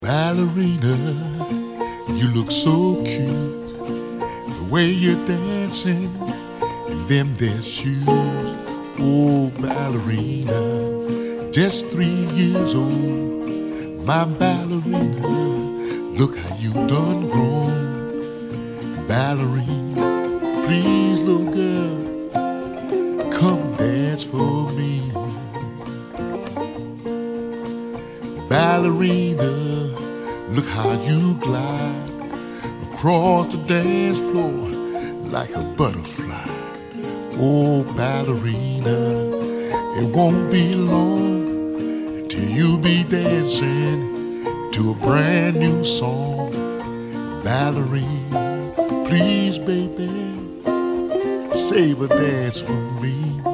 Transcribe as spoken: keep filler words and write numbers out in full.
Ballerina, you look so cute. The way you're dancing in them there shoes. Oh, ballerina, just three years old. My ballerina, look how you done grown. Ballerina, please, little girl, come dance for me. Ballerina, look how you glide across the dance floor like a butterfly. Oh, ballerina, it won't be long until you be dancing to a brand new song. Ballerina, please, baby, save a dance for me.